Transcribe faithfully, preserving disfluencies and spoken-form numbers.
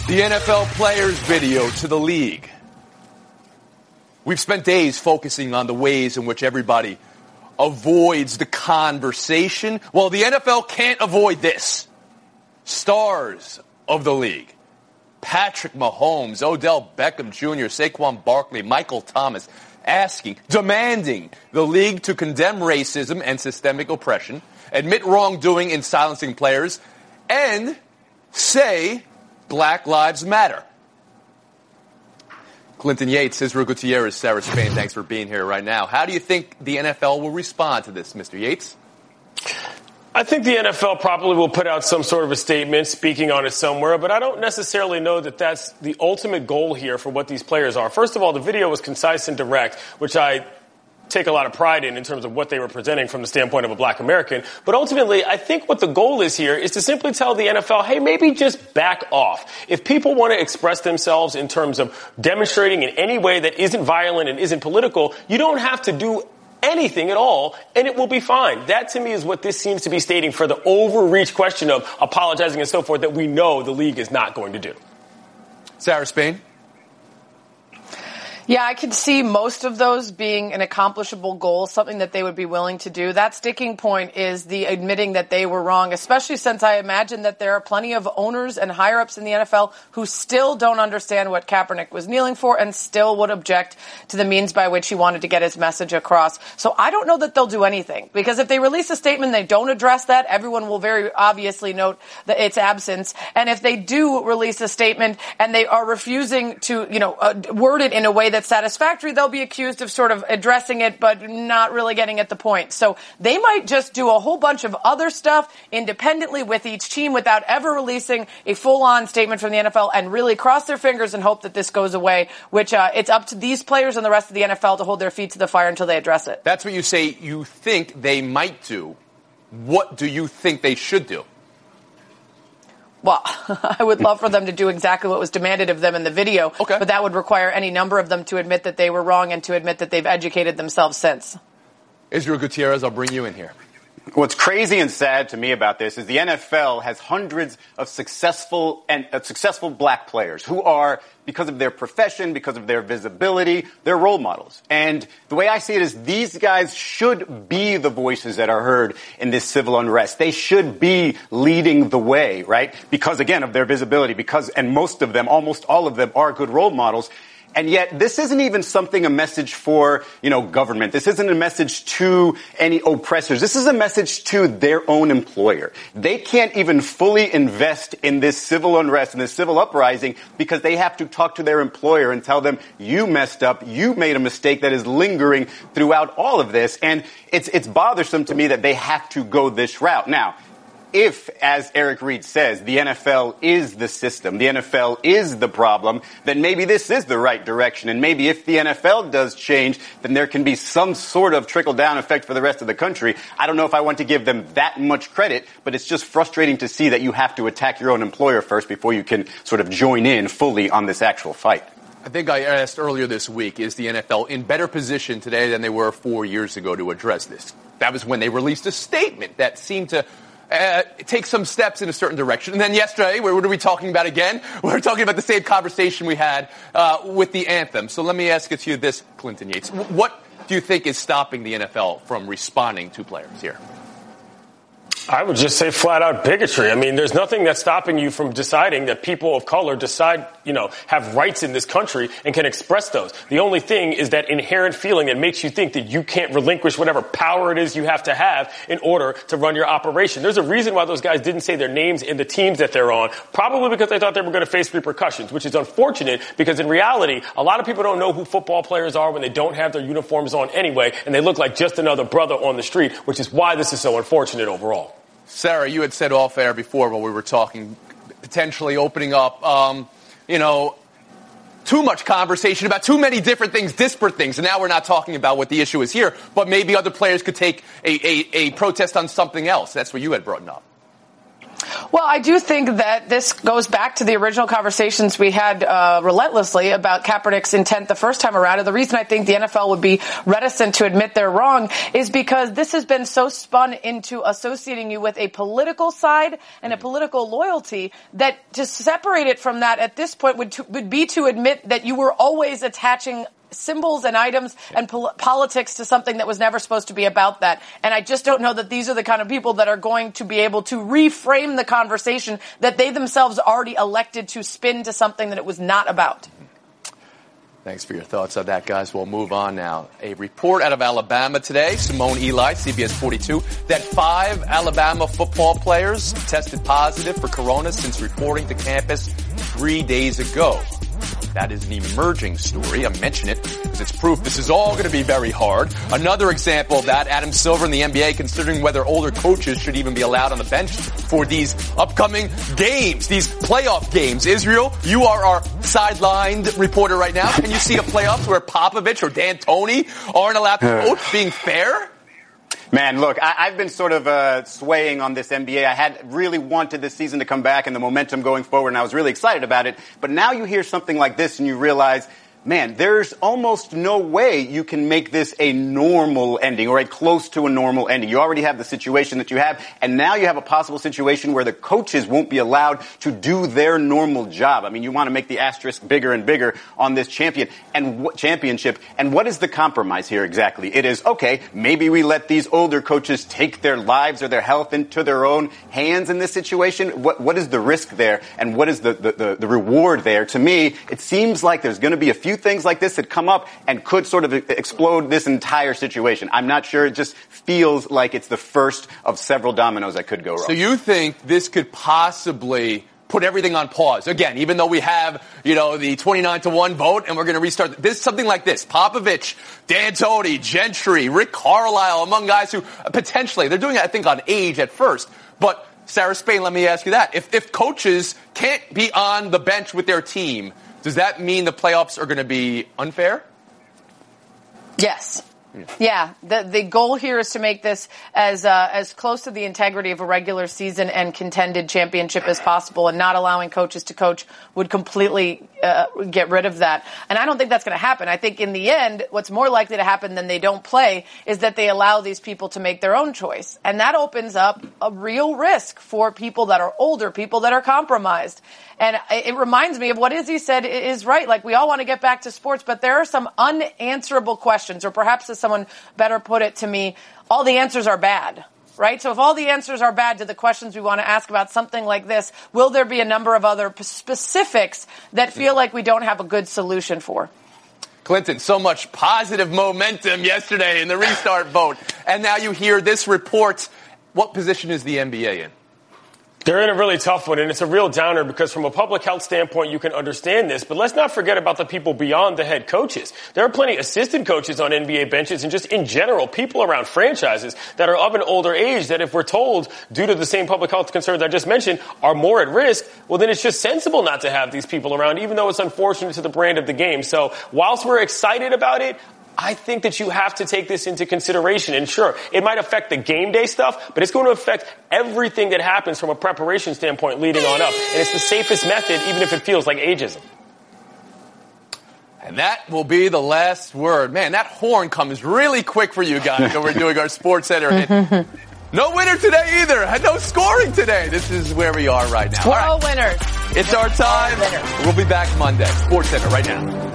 The N F L players' video to the league. We've spent days focusing on the ways in which everybody avoids the conversation. Well, the N F L can't avoid this. Stars of the league. Patrick Mahomes, Odell Beckham Junior, Saquon Barkley, Michael Thomas, asking, demanding the league to condemn racism and systemic oppression, admit wrongdoing in silencing players, and say Black Lives Matter. Clinton Yates, Israel Gutierrez, Sarah Spain, thanks for being here right now. How do you think the N F L will respond to this, Mister Yates? I think the N F L probably will put out some sort of a statement speaking on it somewhere, but I don't necessarily know that that's the ultimate goal here for what these players are. First of all, the video was concise and direct, which I take a lot of pride in in terms of what they were presenting from the standpoint of a black American. But ultimately, I think what the goal is here is to simply tell the N F L, hey, maybe just back off. If people want to express themselves in terms of demonstrating in any way that isn't violent and isn't political, you don't have to do anything at all, and it will be fine. That, to me, is what this seems to be stating for the overreach question of apologizing and so forth that we know the league is not going to do. Sarah Spain? Yeah, I could see most of those being an accomplishable goal, something that they would be willing to do. That sticking point is the admitting that they were wrong, especially since I imagine that there are plenty of owners and higher-ups in the N F L who still don't understand what Kaepernick was kneeling for and still would object to the means by which he wanted to get his message across. So I don't know that they'll do anything, because if they release a statement and they don't address that, everyone will very obviously note that its absence. And if they do release a statement and they are refusing to, you know, uh, word it in a way that's satisfactory, they'll be accused of sort of addressing it but not really getting at the point. So they might just do a whole bunch of other stuff independently with each team without ever releasing a full-on statement from the N F L and really cross their fingers and hope that this goes away, which uh, it's up to these players and the rest of the N F L to hold their feet to the fire until they address it. That's what you say you think they might do. What do you think they should do? Well, I would love for them to do exactly what was demanded of them in the video, okay. But that would require any number of them to admit that they were wrong and to admit that they've educated themselves since. Israel Gutierrez, I'll bring you in here. What's crazy and sad to me about this is the N F L has hundreds of successful and uh, successful black players who are, because of their profession, because of their visibility, they're role models. And the way I see it is these guys should be the voices that are heard in this civil unrest. They should be leading the way, right? Because, again, of their visibility, because, and most of them, almost all of them are good role models. And yet, this isn't even something, a message for, you know, government. This isn't a message to any oppressors. This is a message to their own employer. They can't even fully invest in this civil unrest and this civil uprising because they have to talk to their employer and tell them, you messed up, you made a mistake that is lingering throughout all of this. And it's, it's bothersome to me that they have to go this route. Now, if, as Eric Reid says, the N F L is the system, the N F L is the problem, then maybe this is the right direction. And maybe if the N F L does change, then there can be some sort of trickle-down effect for the rest of the country. I don't know if I want to give them that much credit, but it's just frustrating to see that you have to attack your own employer first before you can sort of join in fully on this actual fight. I think I asked earlier this week, is the N F L in better position today than they were four years ago to address this? That was when they released a statement that seemed to Uh, take some steps in a certain direction. And then yesterday, what are we talking about again? We're talking about the same conversation we had uh, with the anthem. So let me ask it to you this, Clinton Yates. What do you think is stopping the N F L from responding to players here? I would just say flat out bigotry. I mean, there's nothing that's stopping you from deciding that people of color decide, you know, have rights in this country and can express those. The only thing is that inherent feeling that makes you think that you can't relinquish whatever power it is you have to have in order to run your operation. There's a reason why those guys didn't say their names in the teams that they're on, probably because they thought they were going to face repercussions, which is unfortunate because in reality, a lot of people don't know who football players are when they don't have their uniforms on anyway, and they look like just another brother on the street, which is why this is so unfortunate overall. Sarah, you had said off air before when we were talking, potentially opening up, um, you know, too much conversation about too many different things, disparate things. And now we're not talking about what the issue is here, but maybe other players could take a, a, a protest on something else. That's what you had brought up. Well, I do think that this goes back to the original conversations we had uh, relentlessly about Kaepernick's intent the first time around. And the reason I think the N F L would be reticent to admit they're wrong is because this has been so spun into associating you with a political side and a political loyalty that to separate it from that at this point would, to, would be to admit that you were always attaching symbols and items and pol- politics to something that was never supposed to be about that. And I just don't know that these are the kind of people that are going to be able to reframe the conversation that they themselves already elected to spin to something that it was not about. Thanks for your thoughts on that, guys. We'll move on now. A report out of Alabama today, Simone Eli, C B S forty-two, that five Alabama football players tested positive for corona since reporting to campus three days ago. That is an emerging story. I mention it because it's proof this is all going to be very hard. Another example of that, Adam Silver in the N B A considering whether older coaches should even be allowed on the bench for these upcoming games, these playoff games. Israel, you are our sidelined reporter right now. Can you see a playoffs where Popovich or D'Antoni aren't allowed to coach, being fair? Man, look, I, I've been sort of uh, swaying on this N B A. I had really wanted this season to come back and the momentum going forward, and I was really excited about it. But now you hear something like this and you realize, man, there's almost no way you can make this a normal ending or a close to a normal ending. You already have the situation that you have, and now you have a possible situation where the coaches won't be allowed to do their normal job. I mean, you want to make the asterisk bigger and bigger on this champion and w- championship. And what is the compromise here exactly? It is, okay, maybe we let these older coaches take their lives or their health into their own hands in this situation. What, what is the risk there, and what is the, the, the, the reward there? To me, it seems like there's going to be a few things like this that come up and could sort of explode this entire situation. I'm not sure. It just feels like it's the first of several dominoes that could go wrong. So you think this could possibly put everything on pause? Again, even though we have, you know, the twenty-nine to one vote and we're going to restart this, something like this. Popovich, D'Antoni, Gentry, Rick Carlisle, among guys who potentially, they're doing it, I think, on age at first. But Sarah Spain, let me ask you that. If, if coaches can't be on the bench with their team, does that mean the playoffs are going to be unfair? Yes. Yeah. yeah. The the goal here is to make this as uh, as close to the integrity of a regular season and contended championship as possible, and not allowing coaches to coach would completely uh, get rid of that. And I don't think that's going to happen. I think in the end, what's more likely to happen than they don't play is that they allow these people to make their own choice. And that opens up a real risk for people that are older, people that are compromised. And it reminds me of what Izzy said is right. Like, we all want to get back to sports, but there are some unanswerable questions, or perhaps as someone better put it to me, all the answers are bad, right? So if all the answers are bad to the questions we want to ask about something like this, will there be a number of other specifics that feel like we don't have a good solution for? Clinton, so much positive momentum yesterday in the restart vote. And now you hear this report. What position is the N B A in? They're in a really tough one, and it's a real downer because from a public health standpoint, you can understand this, but let's not forget about the people beyond the head coaches. There are plenty of assistant coaches on N B A benches and just in general, people around franchises that are of an older age that if we're told, due to the same public health concerns I just mentioned, are more at risk, well, then it's just sensible not to have these people around, even though it's unfortunate to the brand of the game. So whilst we're excited about it, I think that you have to take this into consideration. And sure, it might affect the game day stuff, but it's going to affect everything that happens from a preparation standpoint leading on up. And it's the safest method, even if it feels like ageism. And that will be the last word. Man, that horn comes really quick for you guys when we're doing our Sports Center. No winner today either. No scoring today. This is where we are right now. We're all, all right. winners. It's our time. We'll be back Monday. Sports Center right now.